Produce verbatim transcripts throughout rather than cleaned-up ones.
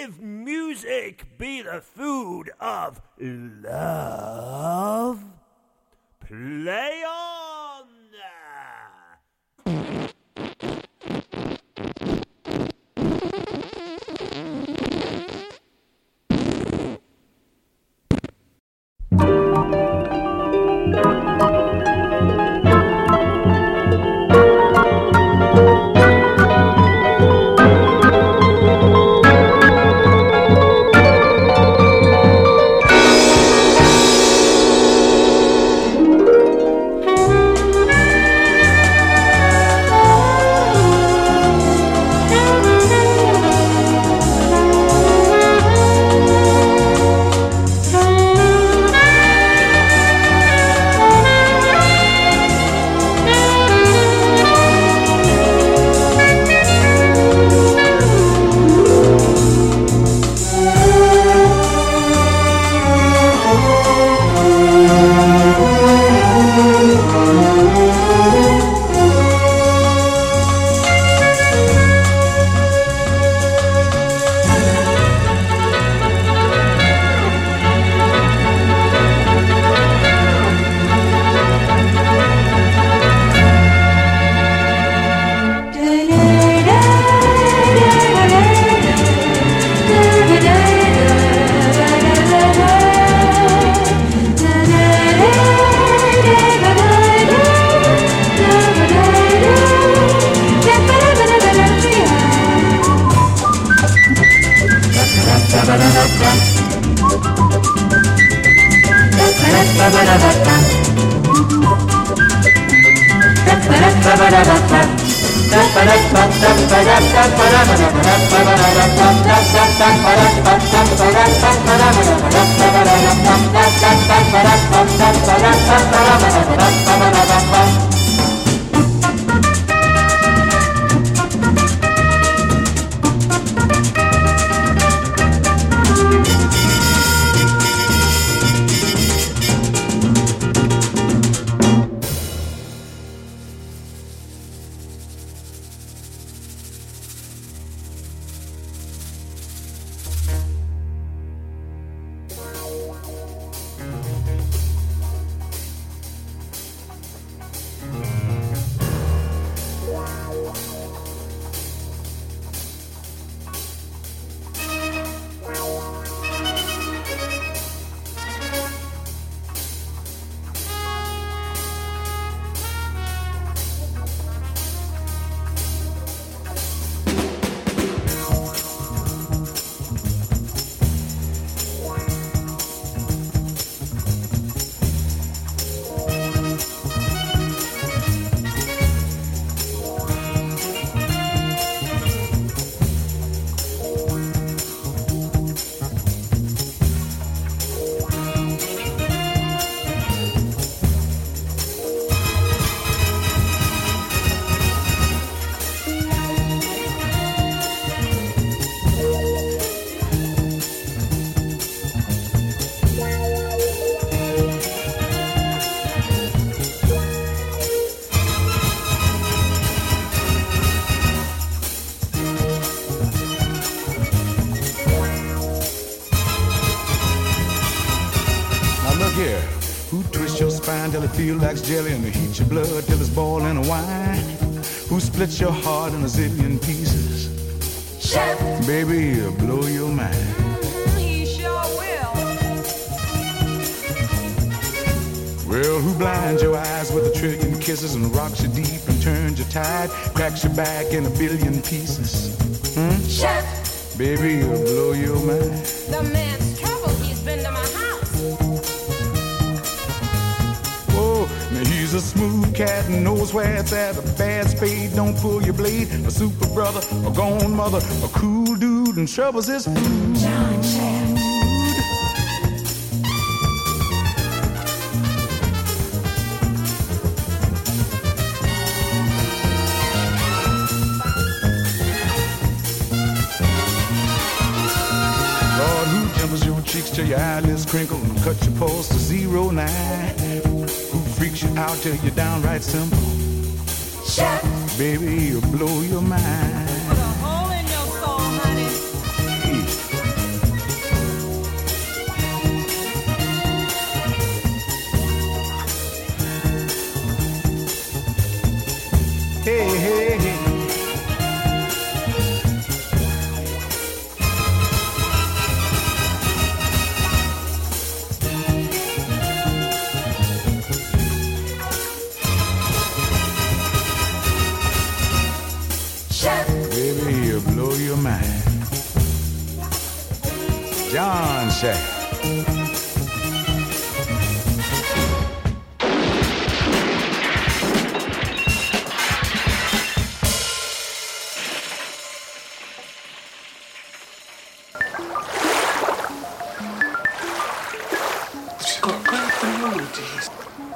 if music be the food of love, play on! Till it feels like jelly and heat your blood till it's boiling wine. Who splits your heart in a zillion pieces? Chef. Baby, he'll blow your mind. He sure will. Well, who blinds your eyes with a trillion kisses and rocks you deep and turns your tide, cracks your back in a billion pieces? Hmm? Chef. Baby, he'll blow your mind. The man's trouble, he's been to my house. He's a smooth cat and knows where it's at. A bad spade, don't pull your blade. A super brother, a gone mother, a cool dude, and troubles his food. John Shaft. Lord, who jumbles your cheeks till your eyelids crinkle and cut your pulse to zero nine? Freaks you out till you're downright simple. Chef. Baby, you'll blow your mind. Put a hole in your soul, honey. Hey, hey, hey. Baby, he'll blow your mind. John Shaft. She's got great melodies.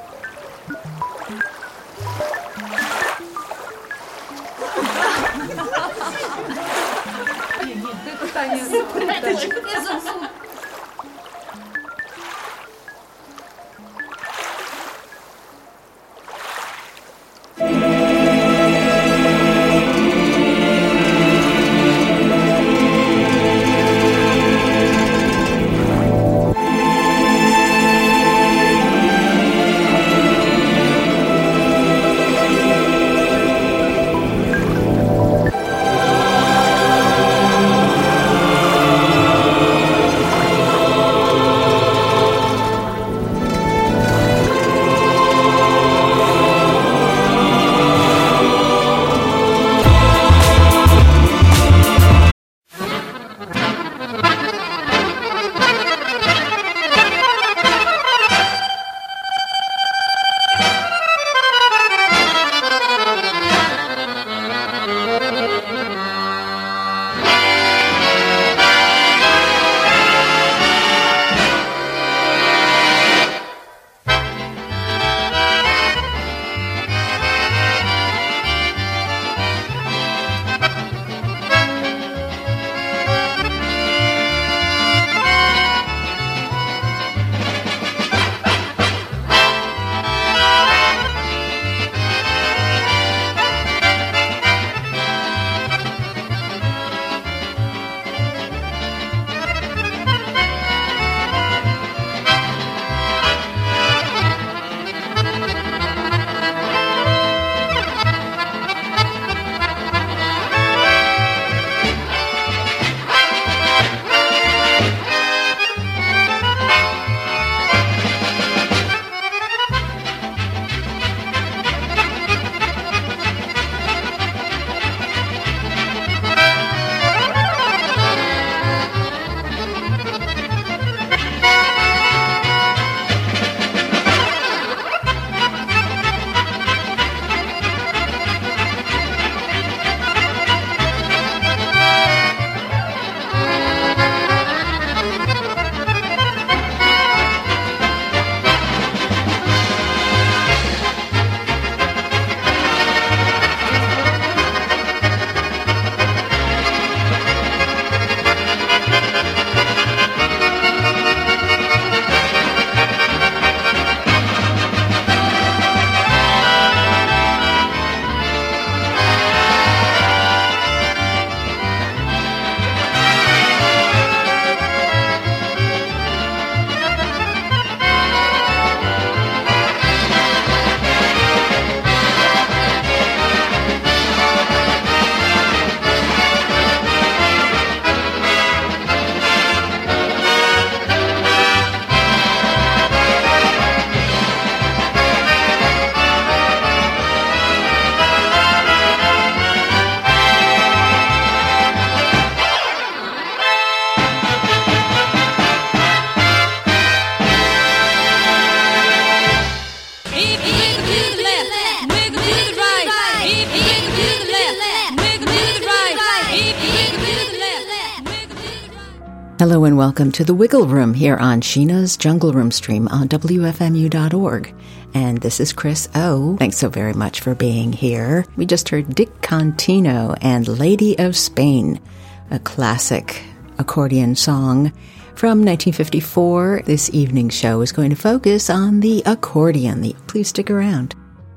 Hello and welcome to the Wiggle Room here on Sheena's Jungle Room stream on W F M U dot org. And this is Chris O. Thanks so very much for being here. We just heard Dick Contino and Lady of Spain, a classic accordion song from nineteen fifty-four. This evening's show is going to focus on the accordion. The, please stick around.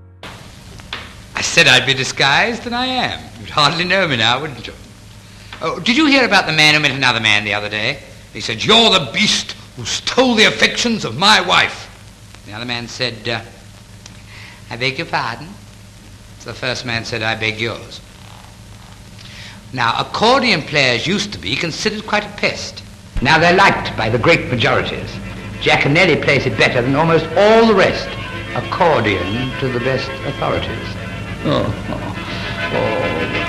I said I'd be disguised, and I am. You'd hardly know me now, wouldn't you? Oh, did you hear about the man who met another man the other day? He said, "You're the beast who stole the affections of my wife." The other man said, uh, "I beg your pardon?" So the first man said, I beg yours. Now, accordion players used to be considered quite a pest. Now they're liked by the great majorities. Giaconelli plays it better than almost all the rest. Accordion to the best authorities. Oh, oh, oh.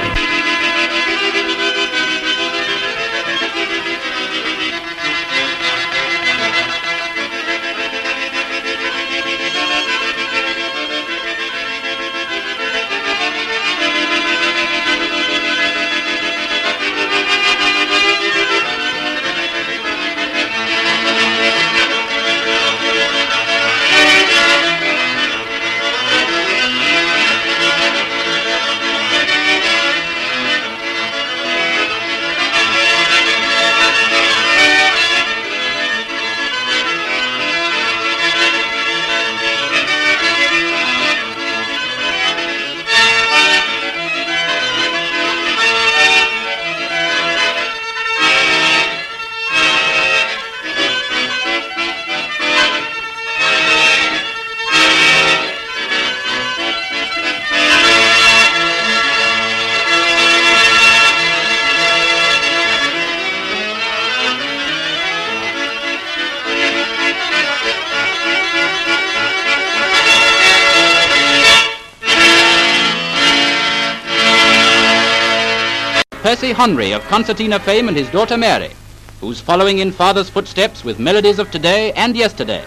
Percy Honry of concertina fame and his daughter Mary, who's following in father's footsteps with melodies of today and yesterday.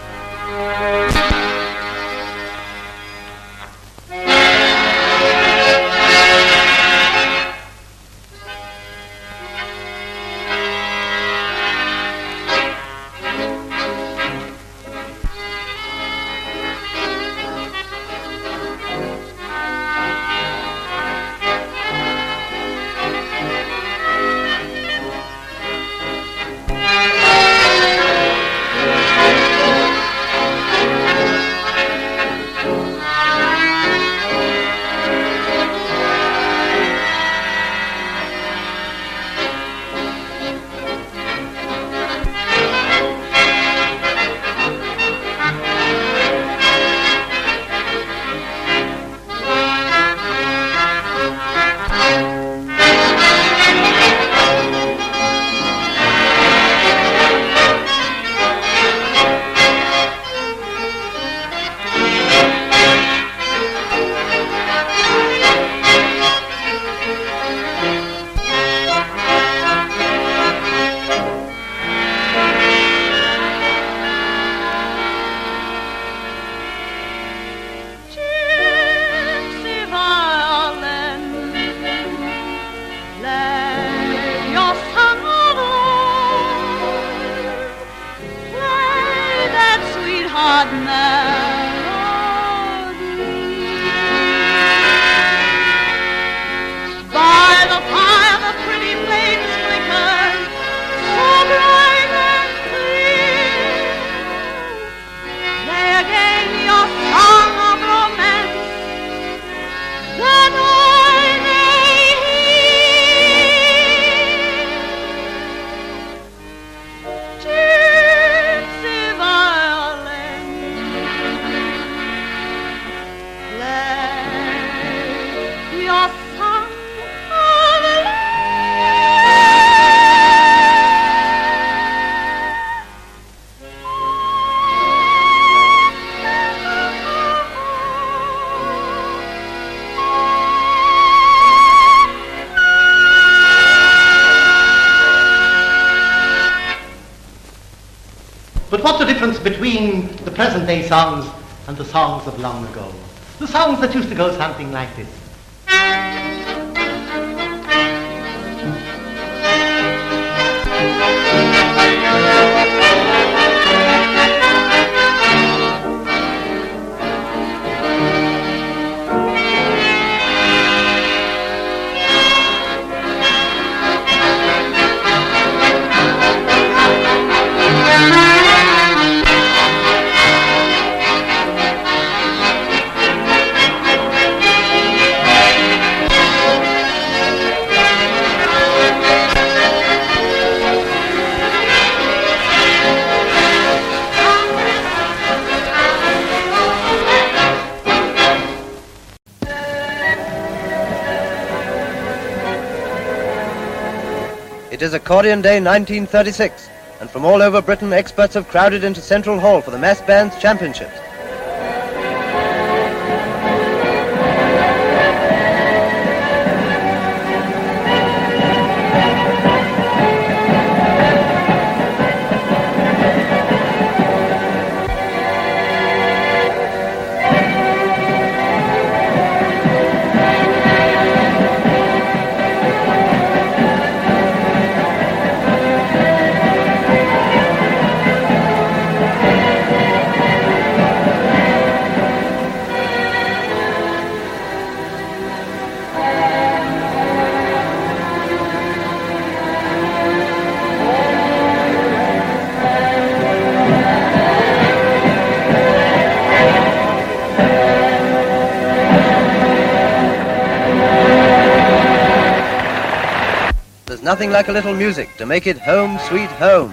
But what's the difference between the present day songs and the songs of long ago? The songs that used to go something like this. It is Accordion Day nineteen thirty-six, and from all over Britain, experts have crowded into Central Hall for the Mass Bands Championships. Nothing like a little music to make it home sweet home.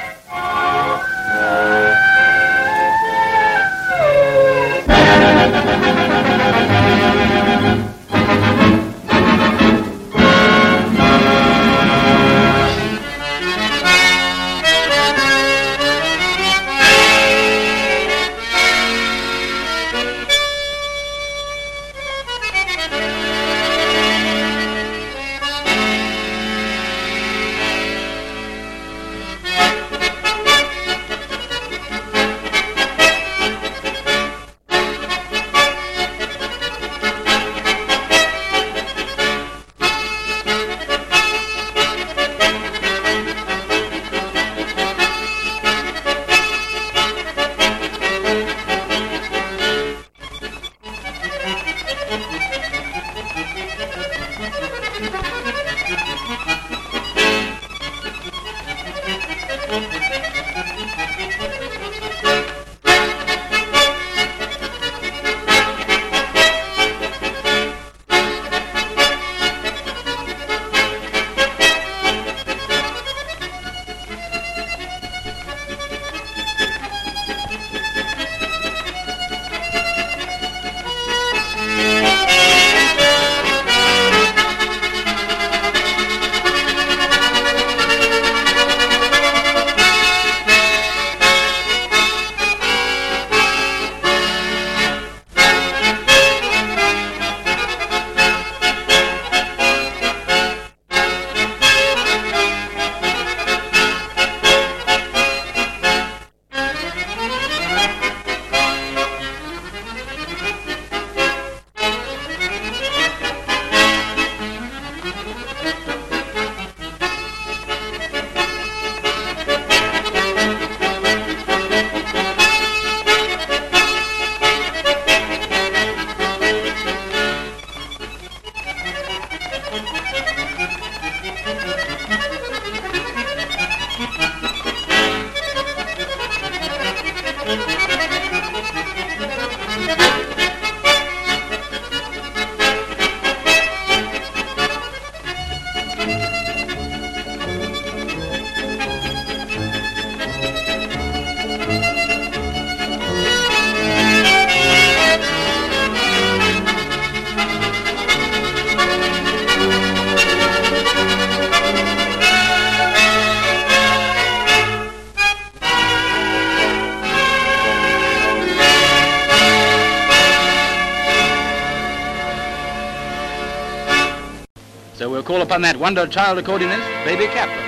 So we'll call upon that wonder child accordionist, Baby Kaplan.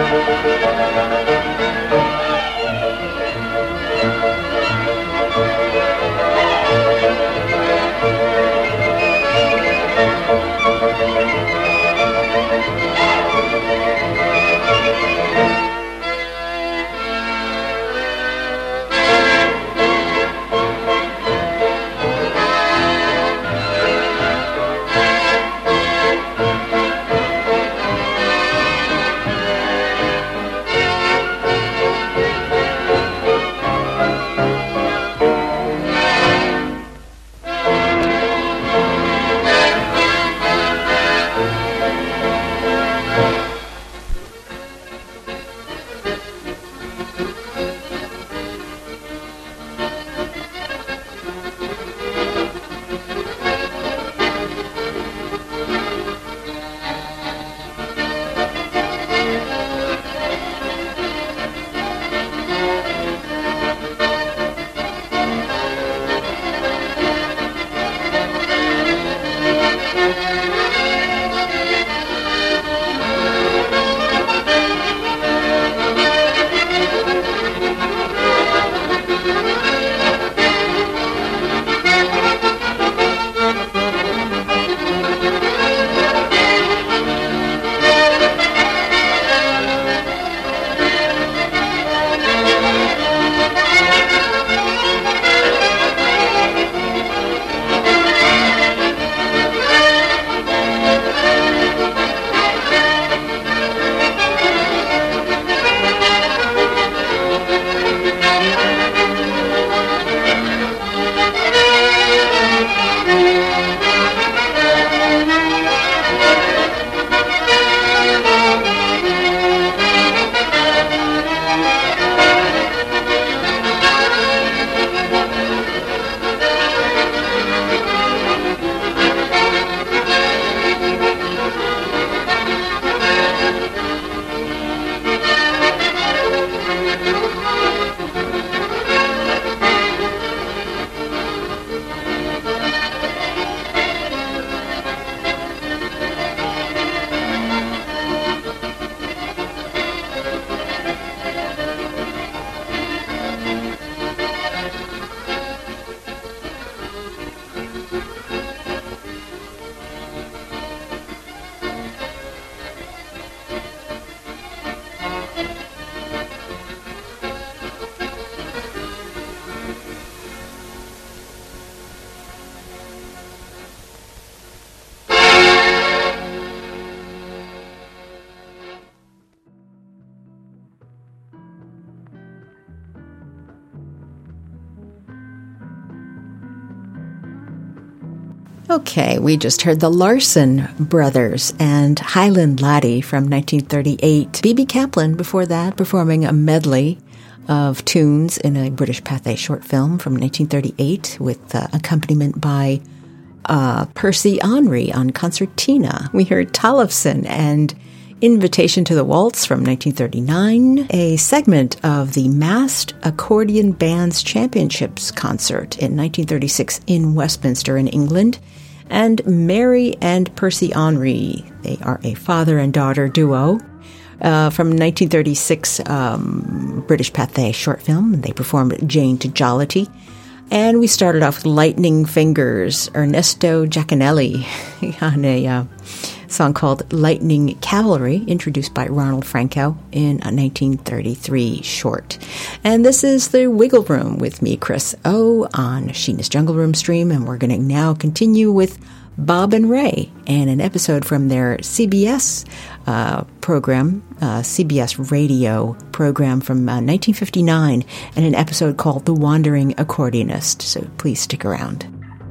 Okay, we just heard the Larson Brothers and Highland Laddie from nineteen thirty-eight. B B Kaplan before that performing a medley of tunes in a British Pathé short film from nineteen thirty-eight with uh, accompaniment by uh, Percy Henry on concertina. We heard Tollefson and Invitation to the Waltz from nineteen thirty-nine, a segment of the Massed Accordion Bands Championships concert in nineteen thirty-six in Westminster in England, and Mary and Percy Henry. They are a father and daughter duo uh, from nineteen thirty-six um, British Pathé short film. They performed Jane to Jollity. And we started off with Lightning Fingers, Ernesto Giaconelli on a uh, song called Lightning Cavalry, introduced by Ronald Franco in a nineteen thirty-three short. And this is the Wiggle Room with me, Chris O, on Sheena's Jungle Room stream, and we're going to now continue with Bob and Ray and an episode from their C B S uh, program, uh, C B S radio program from uh, nineteen fifty-nine, and an episode called The Wandering Accordionist. So please stick around.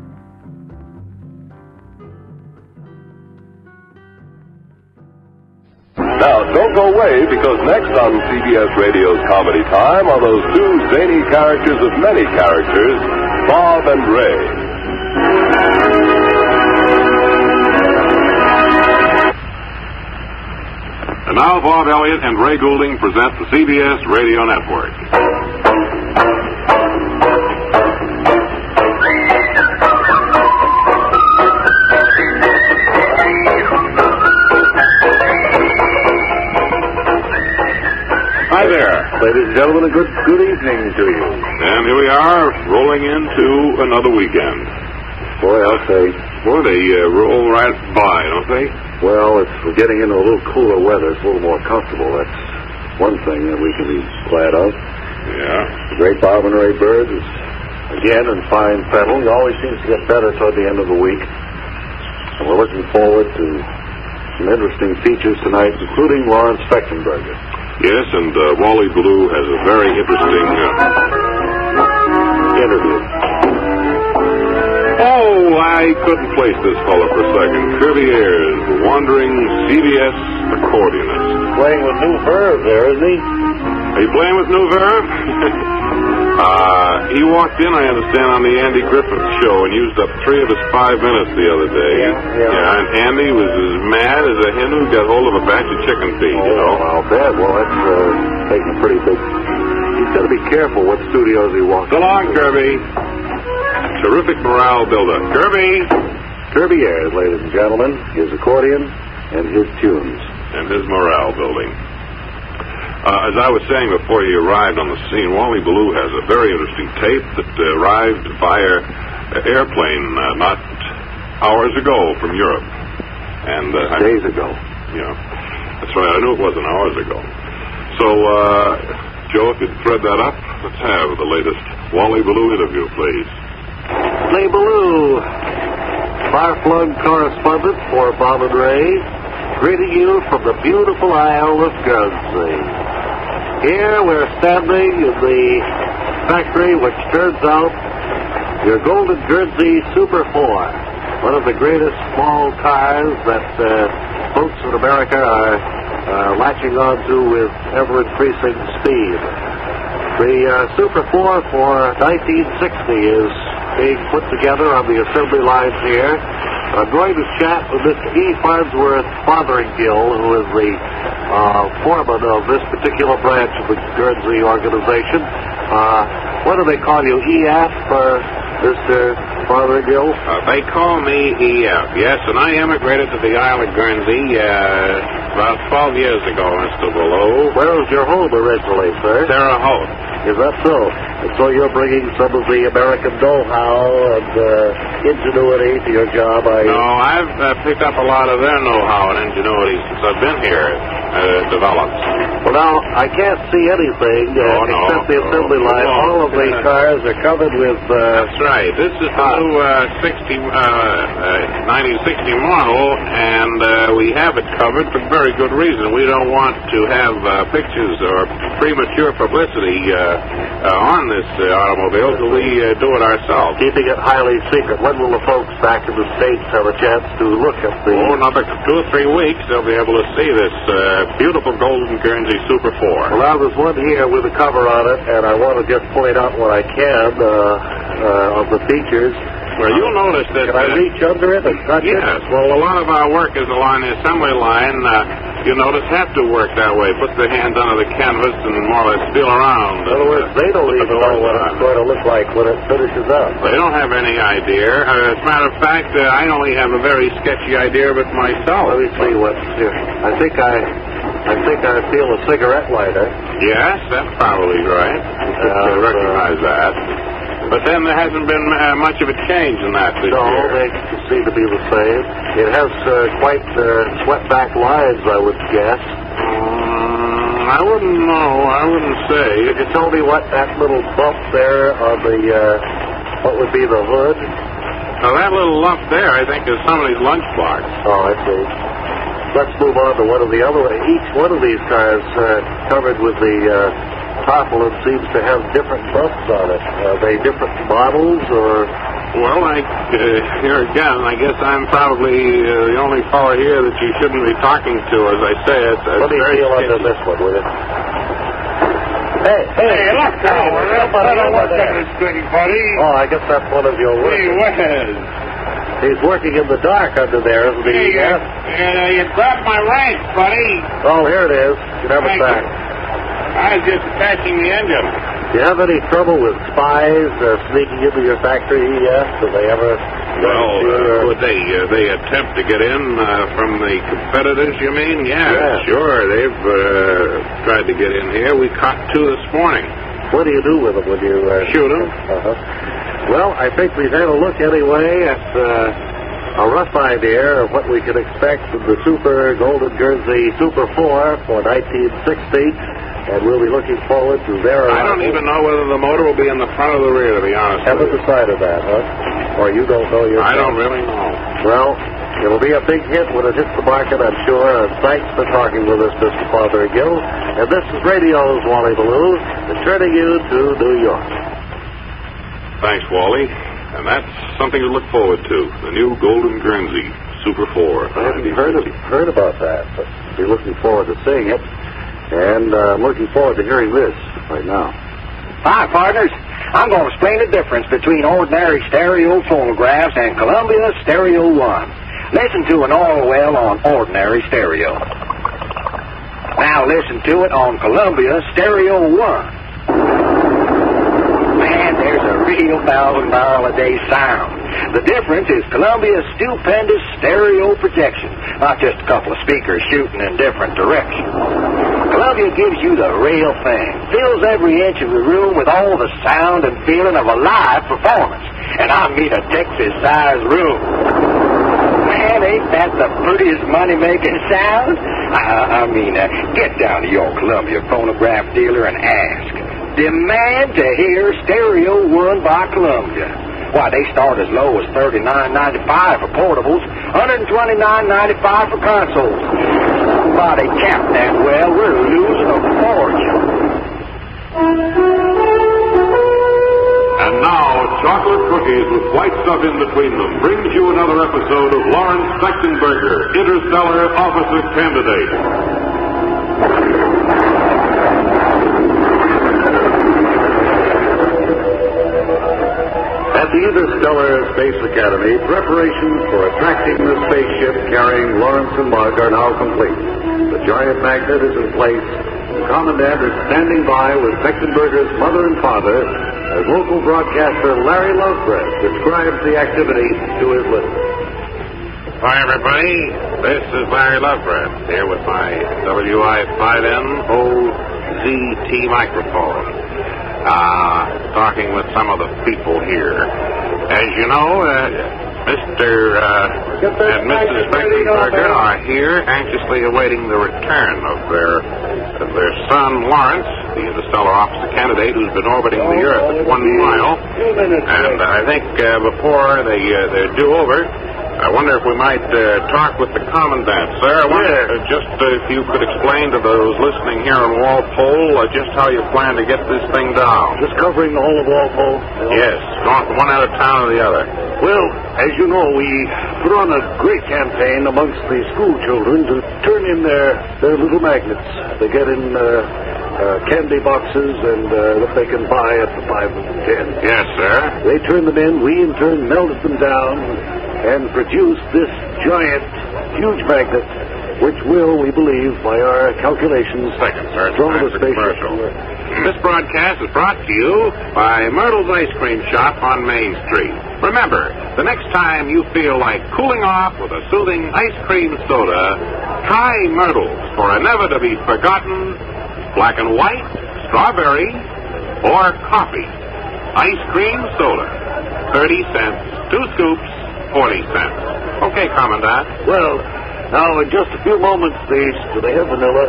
Now, don't go away, because next on C B S Radio's Comedy Time are those two zany characters of many characters, Bob and Ray. And now Bob Elliott and Ray Goulding present the C B S Radio Network. Ladies and gentlemen, a good good evening to you. And here we are, rolling into another weekend. Boy, I'll say. Boy, they uh, roll right by, don't they? Well, it's we're getting into a little cooler weather. It's a little more comfortable. That's one thing that we can be glad of. Yeah. The great Bob and Ray Bird is again in fine fettle. He always seems to get better toward the end of the week. And we're looking forward to some interesting features tonight, including Lawrence Fechtenberger. Yes, and uh, Wally Ballou has a very interesting uh, interview. Oh, I couldn't place this fellow for a second. Curvieres, the wandering C B S accordionist. Playing with new verve there, isn't he? Are you playing with new verve? uh, he walked in, I understand, on the Andy Griffith show and used up three of his five minutes the other day. Yeah, yeah. yeah and Andy was as mad as a hen who got hold of a batch of chicken feed, oh, you know. I'll bet. Well, that's uh, taking a pretty big... He's got to be careful what studios he walks in. So long, Kirby. Terrific morale builder. Kirby! Kirby Ayers, ladies and gentlemen, his accordion and his tunes. And his morale building. Uh, as I was saying before he arrived on the scene, Wally Ballou has a very interesting tape that uh, arrived via uh, airplane uh, not hours ago from Europe. And uh, Days I, ago. Yeah. That's right. I knew it wasn't hours ago. So, uh, Joe, if you'd thread that up, let's have the latest Wally Ballou interview, please. Wally Ballou, far-flung correspondent for Bob and Ray, greeting you from the beautiful Isle of Guernsey. Here we're standing in the factory which turns out your Golden Guernsey Super four, one of the greatest small cars that uh, folks in America are uh, latching on to with ever-increasing speed. The uh, Super four for nineteen sixty is being put together on the assembly lines here. I'm going to chat with Mister E. Farnsworth Fotheringill, who is the uh, foreman of this particular branch of the Guernsey organization. Uh, what do they call you, E F, or Mister Fotheringill? Uh, they call me E F, yes, and I emigrated to the Isle of Guernsey uh, about twelve years ago, Mister Ballou. Where was your home originally, sir? Terre Haute. Is that so? And so you're bringing some of the American know-how and uh, ingenuity to your job, I... No, I've uh, picked up a lot of their know-how and ingenuity since I've been here, uh, developed. Well, now, I can't see anything uh, oh, no, except the assembly no, line. no. All of the cars are covered with... Uh, That's right. This is the new uh, sixty, uh, uh, nineteen sixty model, and uh, we have it covered for very good reason. We don't want to have uh, pictures or premature publicity uh, uh, on this uh, automobile, so we uh, do it ourselves. Keeping it highly secret. When will the folks back in the States have a chance to look at the... Oh, another two or three weeks, they'll be able to see this uh, beautiful Golden Guernsey Super four. Well, now, there's one here with a cover on it, and I want to just point out what I can uh, uh, of the features. Well, you'll notice that... Can I uh, reach under it and touch yes, it? Yes, well, a lot of our workers along the assembly line, uh, you notice, have to work that way. Put their hands under the canvas and more or less feel around. In other words, they don't even know what it's going to look like when it finishes up. They don't have any idea. Uh, as a matter of fact, uh, I only have a very sketchy idea of it myself. Let me see what's here. I think I... I think I feel a cigarette lighter. Yes, that's probably right. Uh, I recognize uh, that. But then there hasn't been uh, much of a change in that this no, year. No, they seem to be the same. It has uh, quite uh, swept-back lines, I would guess. Um, I wouldn't know. I wouldn't say. Could you tell me what that little bump there on the, uh, what would be the hood? Now, that little lump there, I think, is somebody's lunchbox. Oh, I see. Let's move on to one of the other. Each one of these cars uh, covered with the uh, tarpaulin seems to have different bumps on it. Are they different models, or? Well, I, uh, here again, I guess I'm probably uh, the only fellow here that you shouldn't be talking to, as I say. It's, it's Let me very feel sketchy. under this one, will you? Hey, hey, hey, look over there. Somebody over there. This thing, buddy. Oh, I guess that's one of your workers. Hey, Wes. He's working in the dark under there, isn't he? Hey, uh, uh, you grabbed my rank, buddy. Oh, here it is. You have it back. I was just attaching the engine. Do you have any trouble with spies uh, sneaking into your factory yet? Do they ever Well, uh, would they uh, they attempt to get in uh, from the competitors, you mean? Yeah, Yeah. sure. They've uh, tried to get in here. We caught two this morning. What do you do with them when you... Uh, Shoot them. Uh-huh. Well, I think we've had a look anyway at uh, a rough idea of what we can expect from the Super Golden Jersey Super four for nineteen sixty, and we'll be looking forward to their... I don't even know whether the motor will be in the front or the rear, to be honest Haven't with you. decided that, huh? Or you don't know yourself? I don't really know. Well, it'll be a big hit when it hits the market, I'm sure. And thanks for talking with us, Mister Fothergill. And this is Radio's Wally Ballou, returning you to New York. Thanks, Wally. And that's something to look forward to. The new Golden Guernsey Super four. I haven't heard, of, heard about that, but I'll be looking forward to seeing it. And uh, I'm looking forward to hearing this right now. Hi, partners. I'm going to explain the difference between ordinary stereo phonographs and Columbia Stereo One. Listen to an oil well on ordinary stereo. Now listen to it on Columbia Stereo One. Man, there's a real thousand barrel a day sound. The difference is Columbia's stupendous stereo projection, not just a couple of speakers shooting in different directions. Columbia gives you the real thing, fills every inch of the room with all the sound and feeling of a live performance. And I mean a Texas-sized room. Man, ain't that the prettiest money-making sound? I, I mean, uh, get down to your Columbia phonograph dealer and ask. Demand to hear Stereo One by Columbia. Why, they start as low as thirty-nine ninety-five for portables, one hundred twenty-nine ninety-five for consoles. Somebody cap that well, we're losing a fortune. And now, chocolate cookies with white stuff in between them brings you another episode of Lawrence Stechtenberger, Interstellar Officer Candidate. At the Interstellar Space Academy, preparations for attracting the spaceship carrying Lawrence and Mark are now complete. The giant magnet is in place. The Commandant is standing by with Stechtenberger's mother and father as local broadcaster Larry Lovebreath describes the activity to his listeners. Hi, everybody. This is Larry Lovebreath here with my W I five N O Z T microphone. Uh, talking with some of the people here. As you know, uh, Mister Uh, and Missus Stechtenberger are here anxiously awaiting the return of their of their son, Lawrence, the interstellar officer candidate who's been orbiting the Earth at one mile. And I think uh, before they, uh, they're due over, I wonder if we might uh, talk with the Commandant, sir. I wonder uh, just uh, if you could explain to those listening here in Walpole uh, just how you plan to get this thing down. Just covering the whole of Walpole? Yes, going from one end of town to the other. Well, as you know, we put on a great campaign amongst the school children to turn in their, their little magnets. They get in uh, uh, candy boxes and uh, that they can buy at the five and ten. Yes, sir. They turn them in. We, in turn, melted them down and produce this giant, huge magnet, which will, we believe, by our calculations, Second, sir. throw the It's spaceship. commercial. This broadcast is brought to you by Myrtle's Ice Cream Shop on Main Street. Remember, the next time you feel like cooling off with a soothing ice cream soda, try Myrtle's for a never-to-be-forgotten black and white, strawberry, or coffee ice cream soda. thirty cents, two scoops, forty cents. Okay, Commandant. Well, now, in just a few moments, these, do they have vanilla?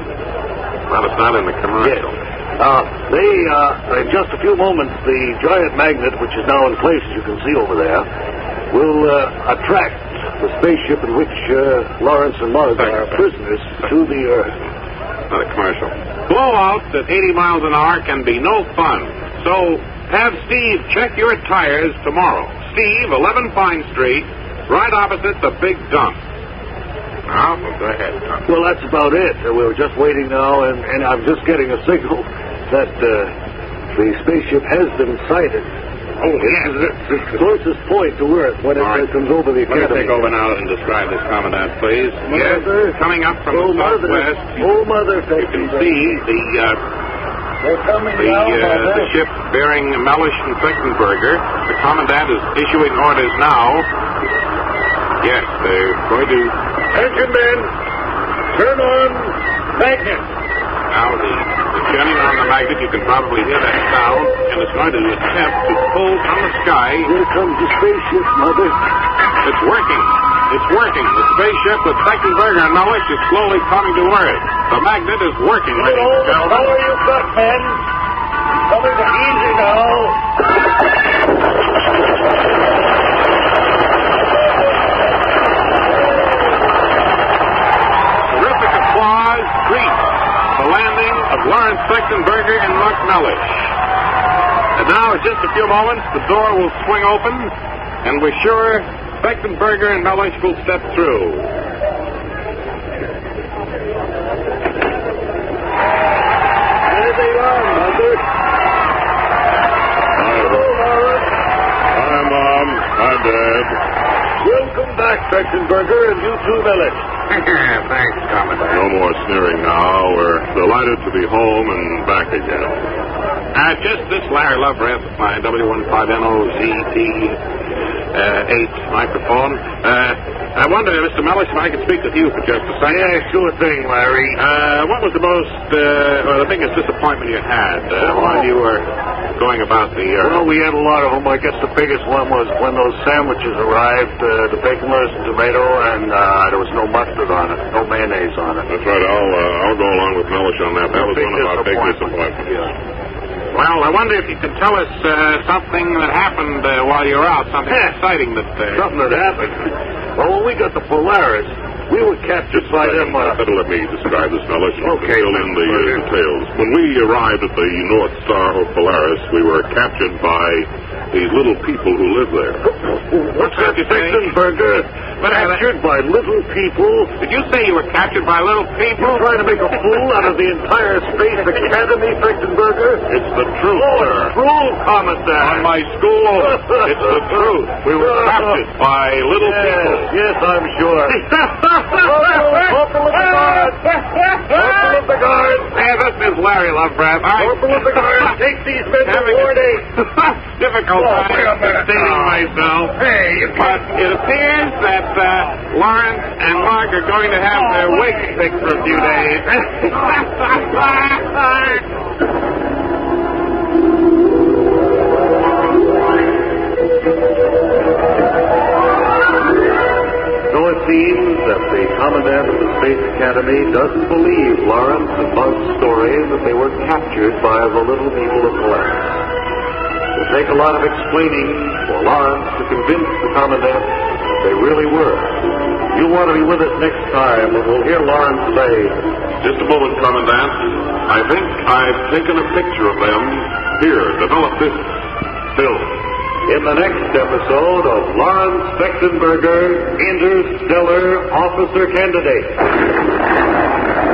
Well, it's not in the commercial. Yes. Uh, they, uh, in just a few moments, the giant magnet, which is now in place, as you can see over there, will uh, attract the spaceship in which uh, Lawrence and Mark are prisoners to the Earth. Not a commercial. Blowouts at eighty miles an hour can be no fun. So have Steve check your tires tomorrow. Steve, eleven Pine Street, right opposite the big dump. Now, well, go ahead, Tom. Well, that's about it. Uh, we were just waiting now, and, and I'm just getting a signal that uh, the spaceship has been sighted. Oh, yes. It's the closest point to Earth when it All right. comes over the Let me academy. take over now and describe this, Commandant, please. Mother, yes, coming up from oh, the mother, southwest. Oh, Mother, You can see the uh, They're coming the, down, uh, Mother. the ship bearing Mellish and Fichtenberger. The commandant is issuing orders now. Yes, they're going to... Attention, men. Turn on magnet. Now, the, the turning on the magnet, you can probably hear that sound, and it's going to attempt to pull from the sky. Here comes the spaceship, Mother. It's working. It's working. The spaceship with Fichtenberger and Mellish is slowly coming to Earth. The magnet is working, ladies and gentlemen. How are you got, men? Coming easy now. Terrific applause greets the landing of Lawrence Fichtenberger and Mark Mellish. And now, in just a few moments, the door will swing open, and we're sure Fichtenberger and Mellish will step through. There they are, Mother. Hello, Lawrence. Hi, Mom. Hi, Dad. Welcome back, Fichtenberger, and you too, Mellish. Thanks, Commandant. No more sneering now. We're delighted to be home and back again. Uh, just this Larry Lovereff, my W fifteen N O Z T uh, eight microphone. Uh, I wonder, Mister Mellish, if I could speak with you for just a second. Yeah, sure thing, Larry. Uh, what was the most, uh, or the biggest disappointment you had uh, Oh. while you were going about the Earth? Well, we had a lot of them. I guess the biggest one was when those sandwiches arrived, uh, the baconless, tomato, and uh, there was no mustard on it, no mayonnaise on it. That's right. I'll uh, I'll go along with Mellish on that. That was Big one of our big disappointment. disappointments. Yeah. Well, I wonder if you could tell us uh, something that happened uh, while you were out, something exciting that... Uh, Something that happened. Well, when we got the Polaris, we were captured by them... Uh, Better let me describe this, Mellish. You Okay, can fill in the uh, details. When we arrived at the North Star of Polaris, we were captured by these little people who live there. What's that, Fichtenberger? Captured by little people? Did you say you were captured by little people? You're trying to make a fool out of the entire Space Academy, Fichtenberger? It's the truth, Oh, sir. it's true, Commandant. On my school, it's the truth. We were captured by little yes, people. Yes, I'm sure. Corporal of the Guard. Corporal of the Guard. Hey, this is Larry Lovebrand. I... Corporal of the Guard, take these men to Having warning. difficult Oh, time wait a minute stating now. myself. Hey, you But it appears that uh, Lawrence and Mark are going to have their wigs fixed for a few days. So it seems that the Commandant of the Space Academy doesn't believe Lawrence and Bunk's story that they were captured by the little people of Polaris. It will take a lot of explaining for Lawrence to convince the Commandant they really were. You'll want to be with us next time when we'll hear Lawrence say, Just a moment, Commandant. I think I've taken a picture of them. Here, develop this still. in the next episode of Lawrence Fichtenberger, Interstellar Officer Candidate.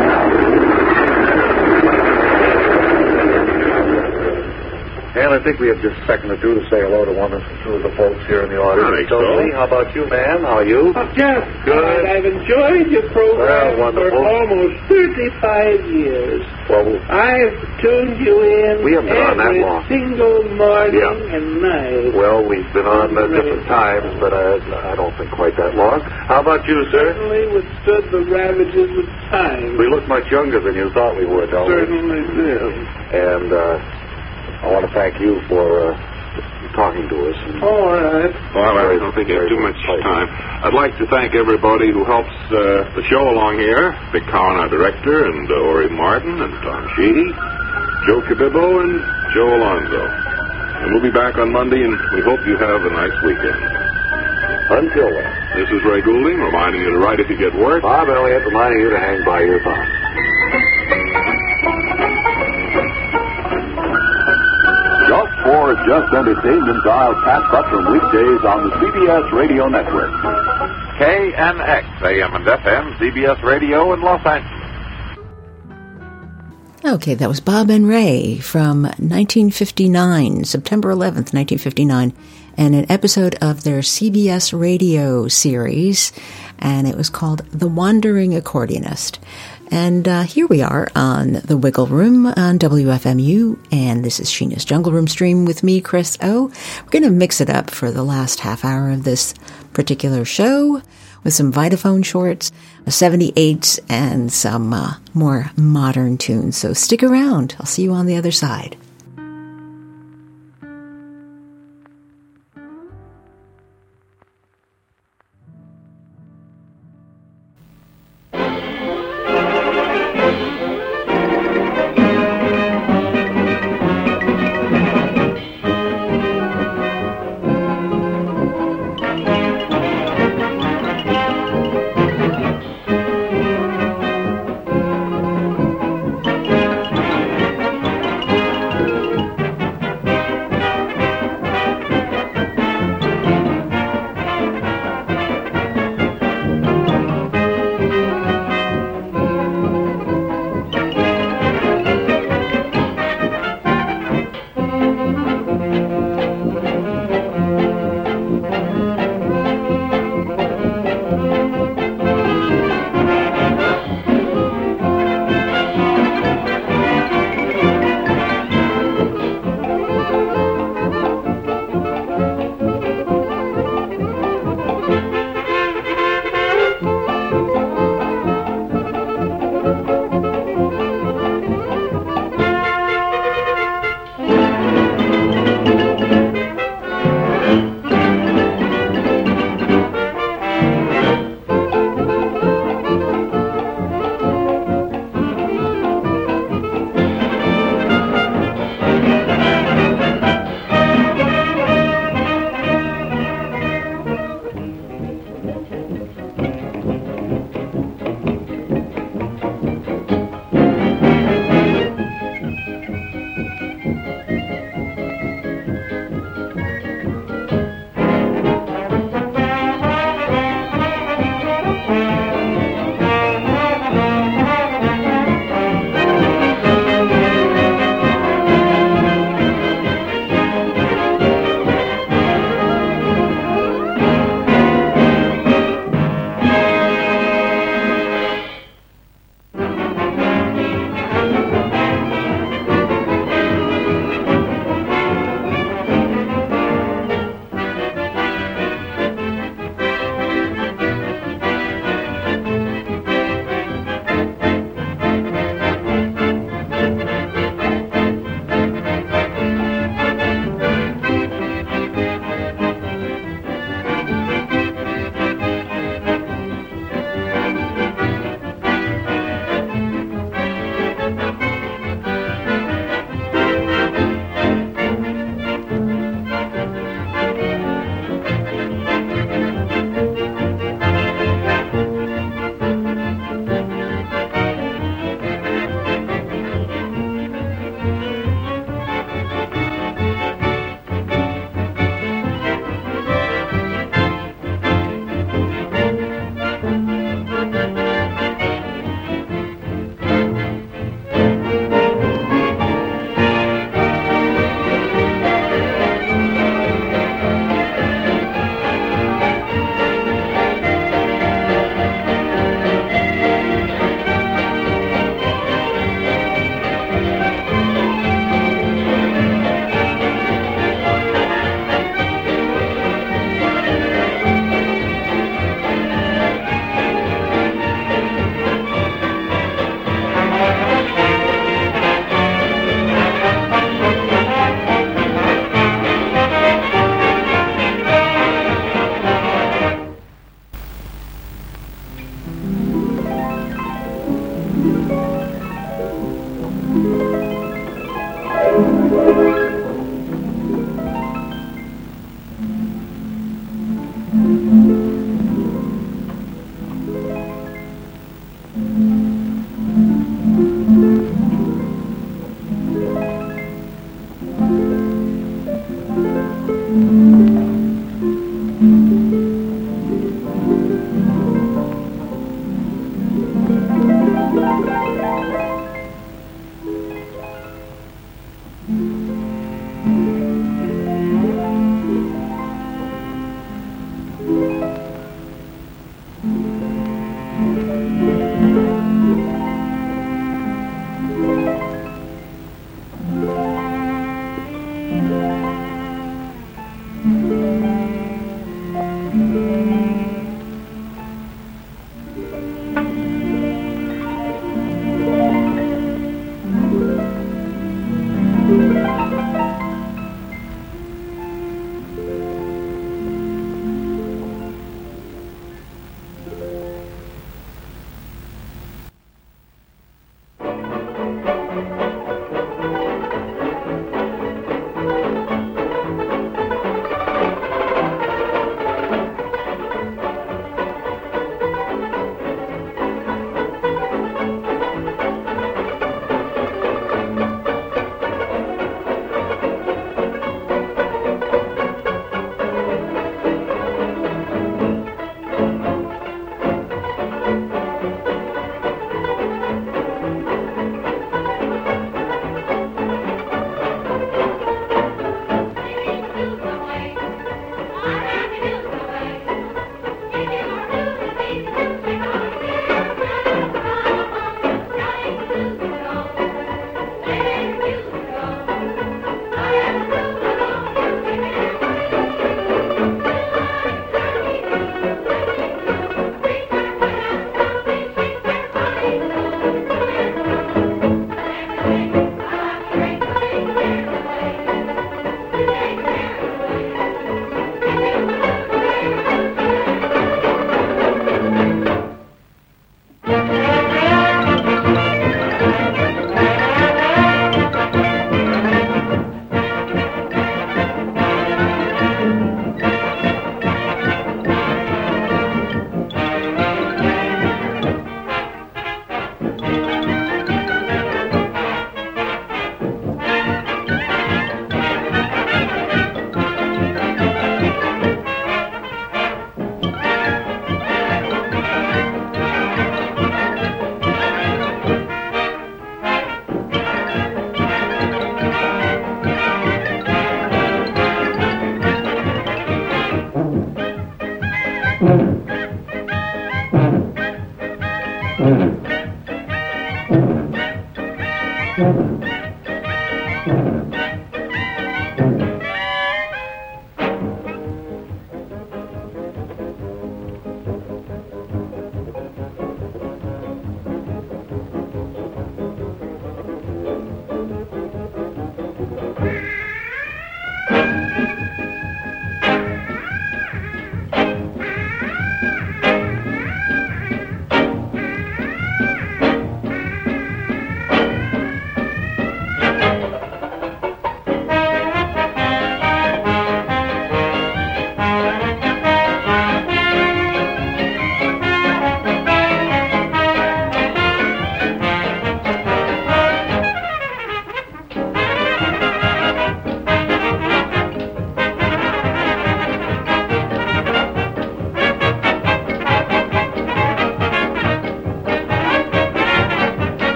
And I think we have just a second or two to say hello to one or two of the folks here in the audience. I think so. Tony, how about you, man? How are you? Oh, Jeff, Good. I've enjoyed your program Well, for wonderful. almost thirty-five years. Well, I've tuned you in We haven't been on that every long. single morning Yeah. and night. well, we've been on at different times, but I, I don't think quite that long. How about you, sir? Certainly withstood the ravages of time. We look much younger than you thought we would, don't we? Certainly did. And uh, I want to thank you for uh, talking to us. And All right. Well, I don't think you have too much time. I'd like to thank everybody who helps uh, the show along here. Vic Cowan, our director, and uh, Ori Martin, and Tom Sheedy, Joe Cabibbo, and Joe Alonzo. And we'll be back on Monday, and we hope you have a nice weekend. Until then. This is Ray Goulding, reminding you to write if you get work. Bob Elliott reminding you to hang by your thumb. Just for Just Entertainment, dial Pat Buttram weekdays on the C B S Radio Network. K N X, A M and F M, C B S Radio in Los Angeles. Okay, that was Bob and Ray from nineteen fifty-nine, September eleventh, nineteen fifty-nine, and an episode of their C B S Radio series, and it was called The Wandering Accordionist. And uh, here we are on the Wiggle Room on W F M U, and this is Sheena's Jungle Room stream with me, Chris O. We're going to mix it up for the last half hour of this particular show with some Vitaphone shorts, a seventy-eights, and some uh, more modern tunes. So stick around. I'll see you on the other side.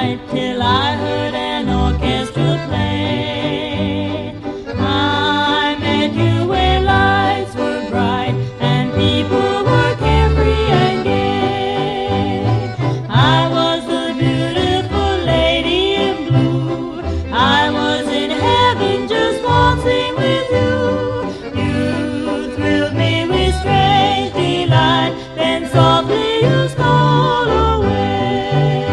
night till I heard an orchestra play. I met you where lights were bright and people were carefree and gay. I was the beautiful lady in blue. I was in heaven just waltzing with you. You thrilled me with strange delight, then softly you stole away.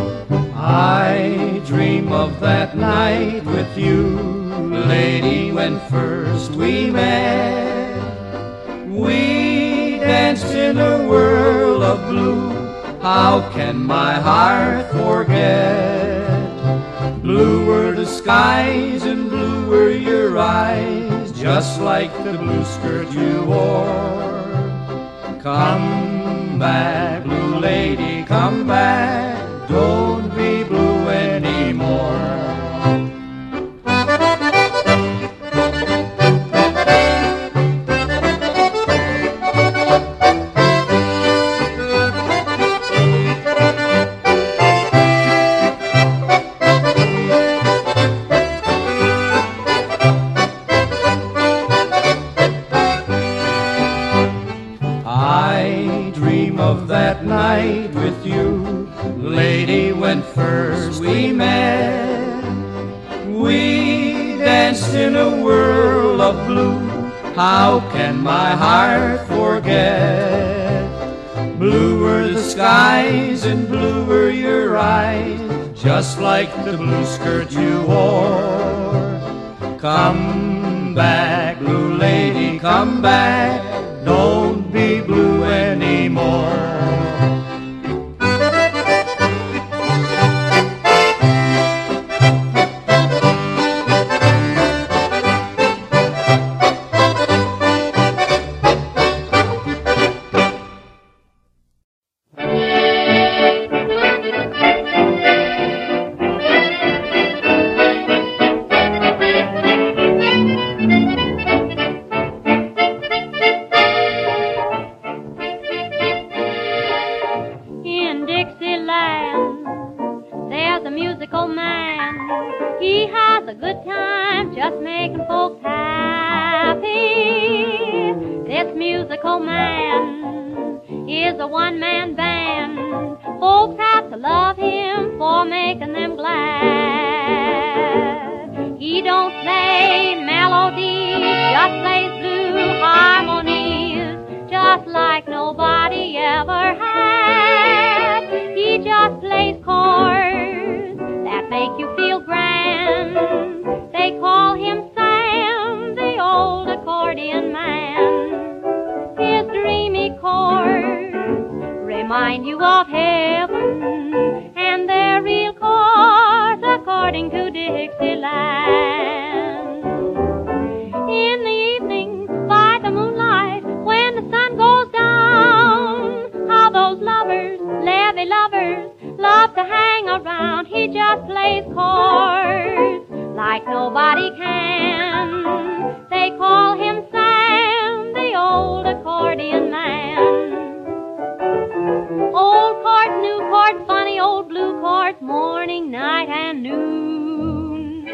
I dream of that night with you, lady, when first we met. We danced in a whirl of blue. How can my heart forget? Blue were the skies and blue were your eyes, just like the blue skirt you wore. Come back, blue lady, come back. Don't be blue anymore. I dream of that night with you, lady, when first we met. We danced in a whirl of blue. How can my heart forget? Blue were the skies and blue were your eyes, just like the blue skirt you wore. Come back, blue lady, come back. Don't be blue anymore. In Dixieland, there's a musical man. He has a good time just making folks happy. This musical man is a one-man band. Folks have to love him for making them glad. He don't play melodies, just plays blue harmonies, just like nobody ever had. He just plays chords that make you feel grand. They call him Sam, the old accordion man. His dreamy chords remind you of heaven, and they're real chords according to Dixieland. In the evening, by the moonlight, when the sun goes down, how those lovers, levee lovers, love to hang around. He just plays chords like nobody can. They call him Sam, the old accordion man. Old chords, new chords, funny old blue chords, morning, night, and noon.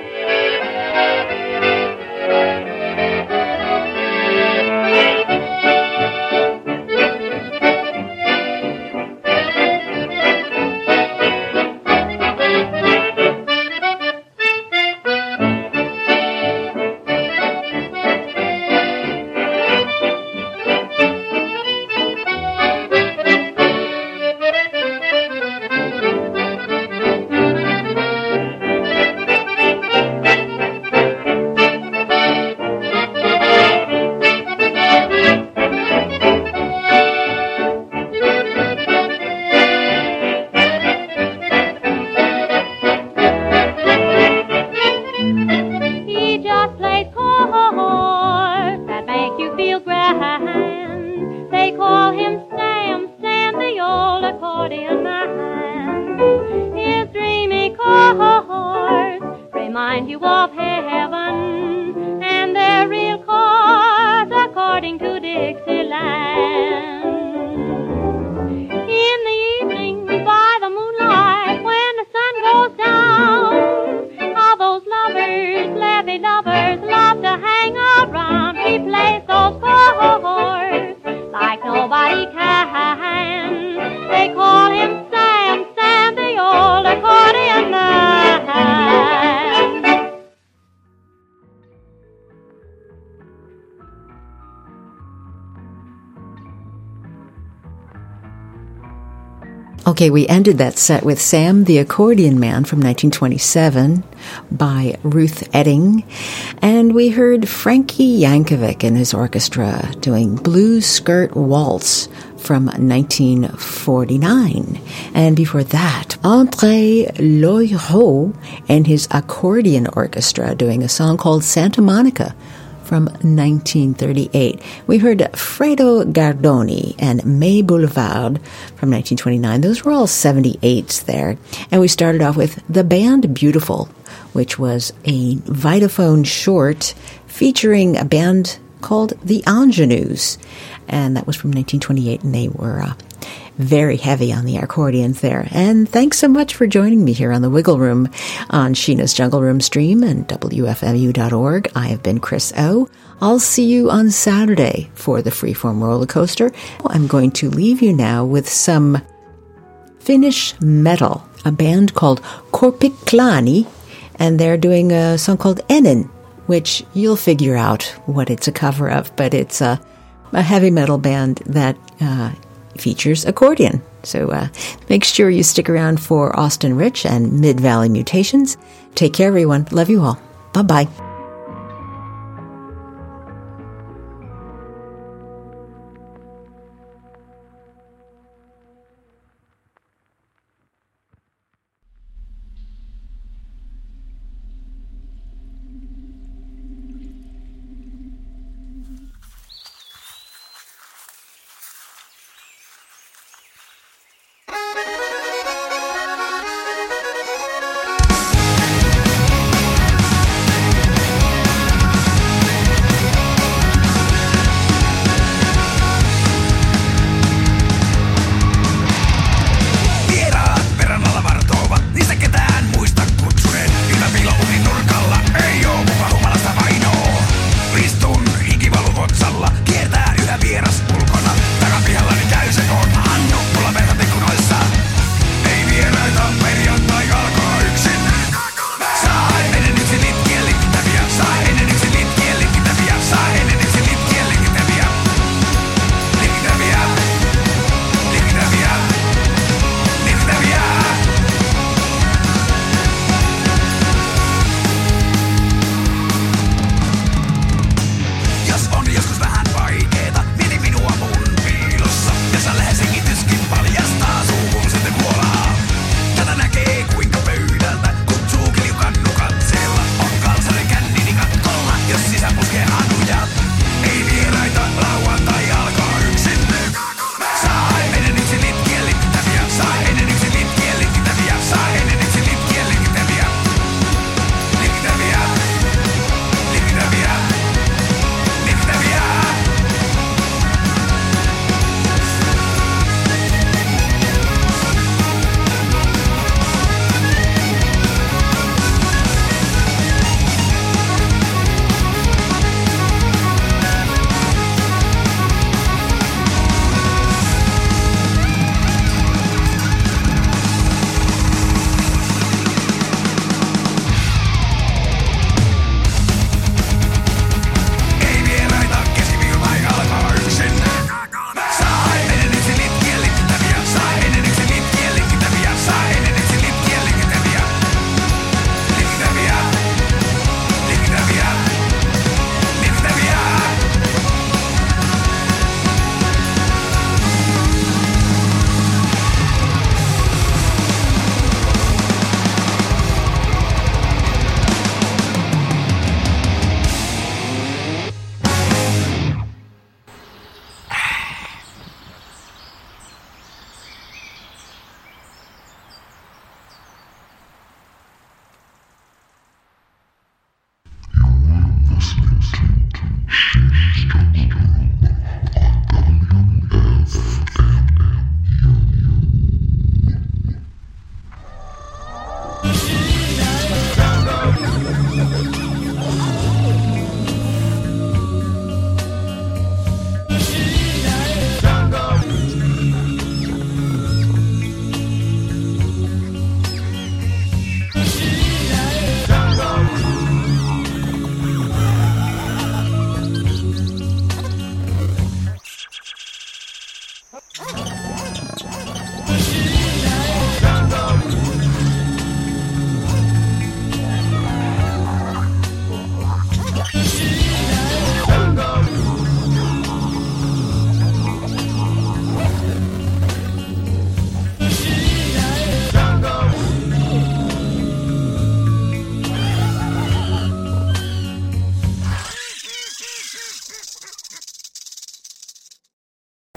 Remind you of heaven, and they're real chords according to Dixieland. In the evening, by the moonlight, when the sun goes Okay, we ended that set with Sam the Accordion Man from nineteen twenty-seven by Ruth Etting. And we heard Frankie Yankovic and his orchestra doing Blue Skirt Waltz from nineteen forty-nine. And before that, André Loireau and his accordion orchestra doing a song called Santa Monica from nineteen thirty-eight. We heard Fredo Gardoni and May Boulevard from nineteen twenty-nine. Those were all seventy-eights there. And we started off with The Band Beautiful, which was a Vitaphone short featuring a band called the Ingenues. And that was from nineteen twenty-eight, and they were uh, very heavy on the accordions there. And thanks so much for joining me here on the Wiggle Room on Sheena's Jungle Room stream and W F M U dot org. I have been Chris O. I'll see you on Saturday for the Freeform Roller Coaster. I'm going to leave you now with some Finnish metal, a band called Korpiklani, and they're doing a song called Ennen, which you'll figure out what it's a cover of, but it's a, a heavy metal band that uh, features accordion. So uh, make sure you stick around for Austin Rich and Mid-Valley Mutations. Take care, everyone. Love you all. Bye-bye.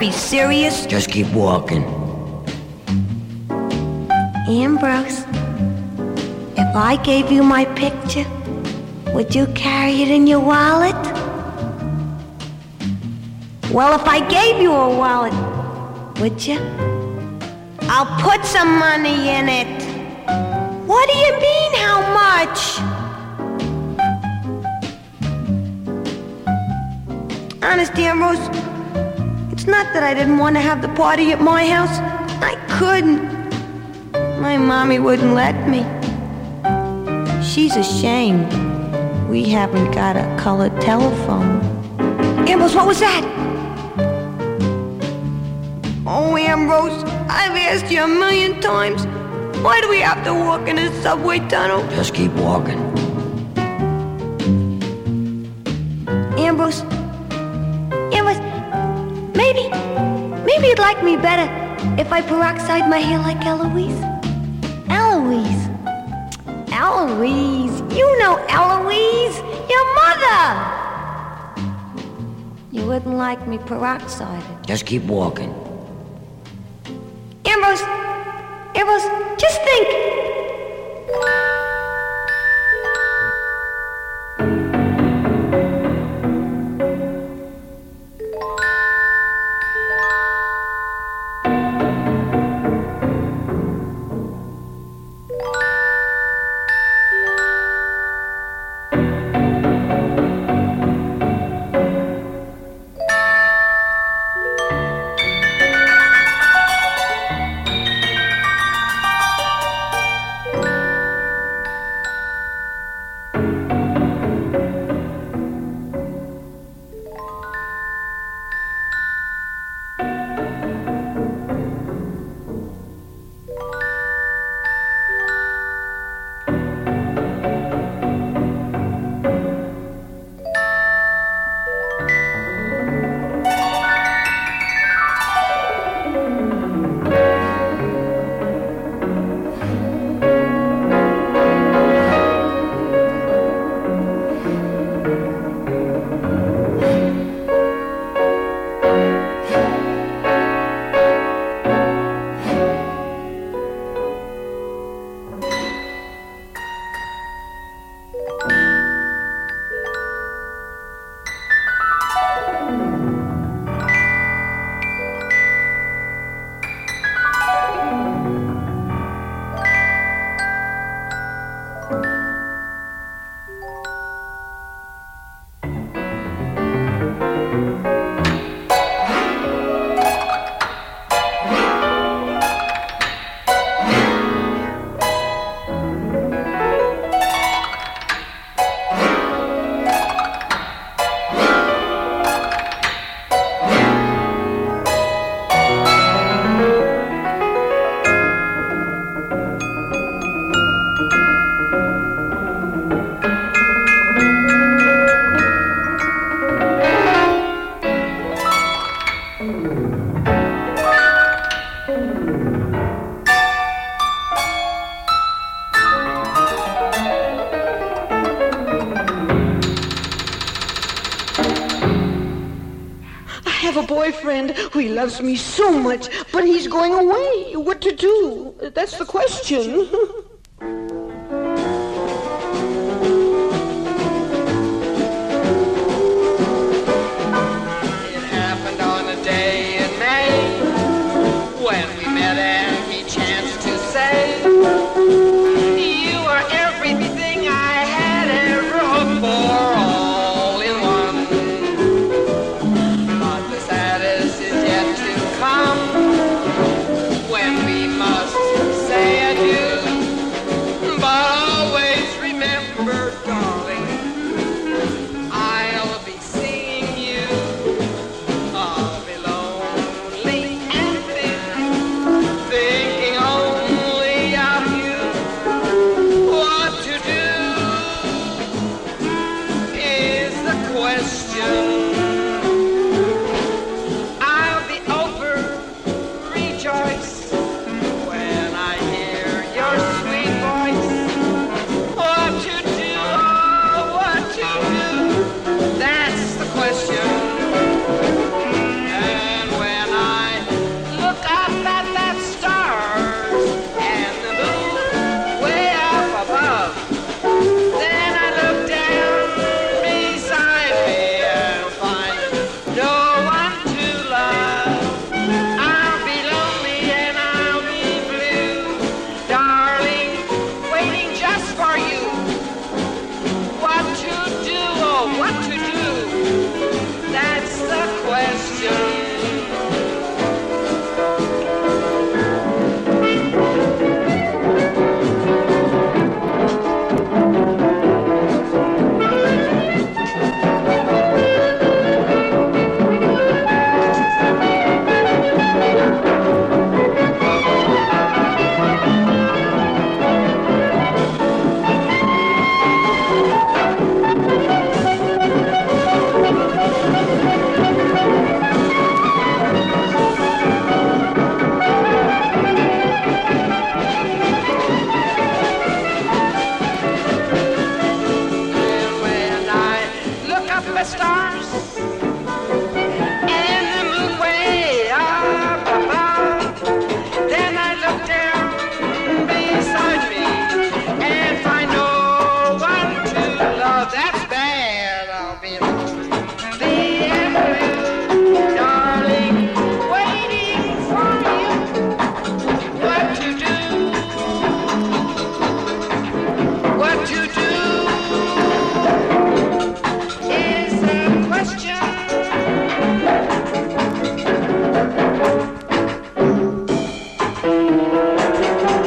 be serious? Just keep walking. Ambrose, if I gave you my picture, would you carry it in your wallet? Well, if I gave you a wallet, would you? I'll put some money in it. What do you mean, how much? Honest, Ambrose, it's not that I didn't want to have the party at my house. I couldn't. My mommy wouldn't let me. She's ashamed. We haven't got a colored telephone. Ambrose, what was that? Oh, Ambrose, I've asked you a million times. Why do we have to walk in a subway tunnel? Just keep walking. Ambrose, Ambrose, maybe, maybe you'd like me better if I peroxide my hair like Eloise. Eloise. Eloise. You know Eloise. Your mother. You wouldn't like me peroxided. Just keep walking. Ambrose, Ambrose, just think. Boyfriend who he loves me so much, but he's going away. What to do? That's the question.